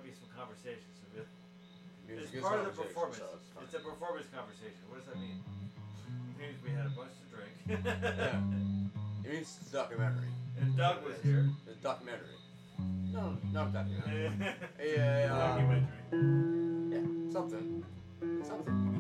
be some conversation. So it's part of the performance. So it's a performance conversation. What does that mean? It means we had a bunch to drink. Yeah. It means documentary. And Doug was here. The documentary. No, not documentary. Documentary. Yeah, something. Something.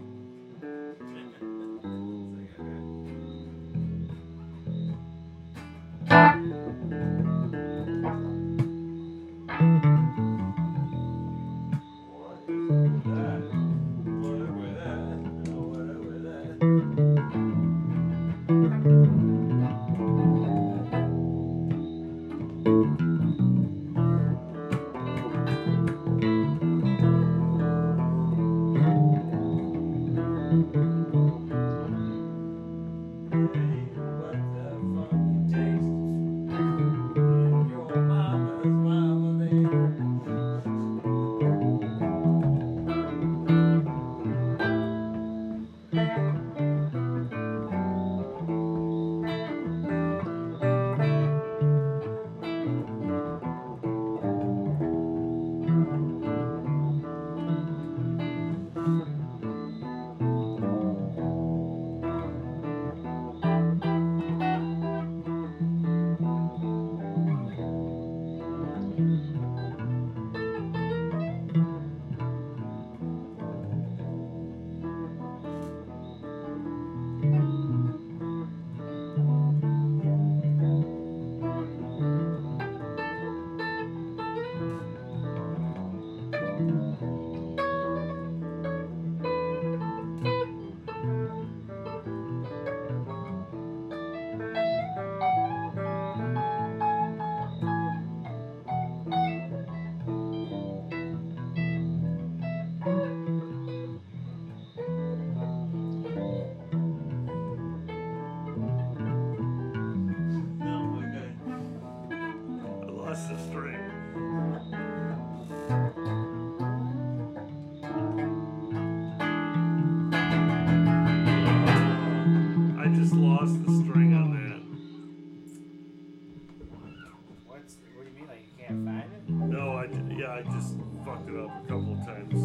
I just fucked it up a couple of times.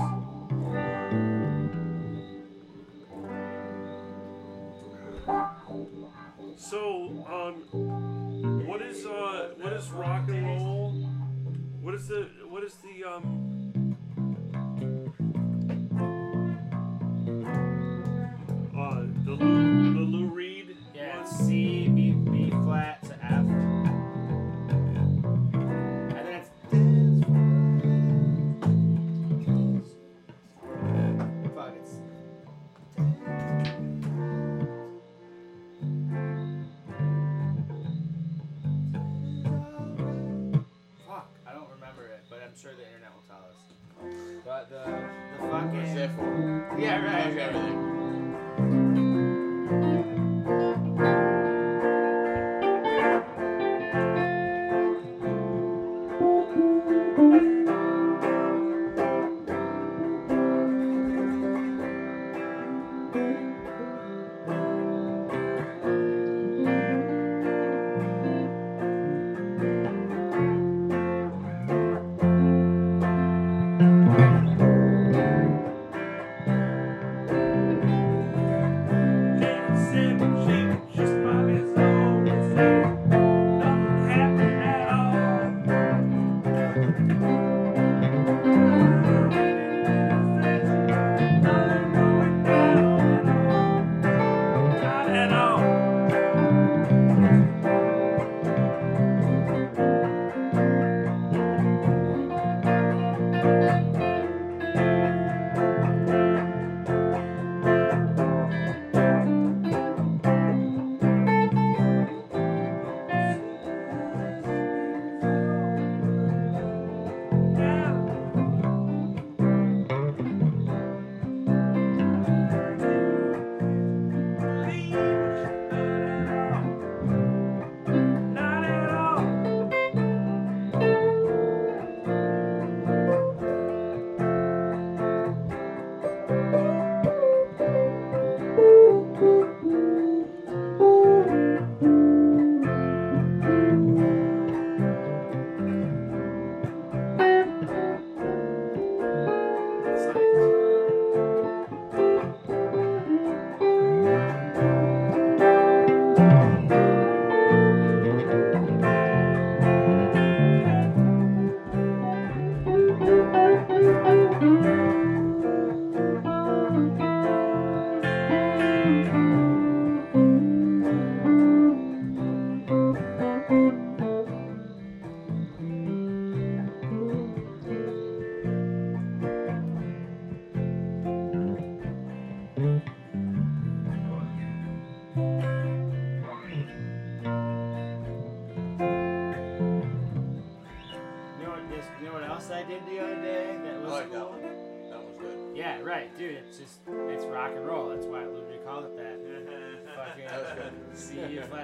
So, what is rock and roll? What is the Lou Reed? Yeah, it's C, B flat to F. And then it's fuck, it's fuck, I don't remember it, but I'm sure the internet will tell us. But the fucking What's that for? yeah, right. That's everything. right, dude. It's rock and roll. That's why Lou Reed called it that. Fucking That was good. see you.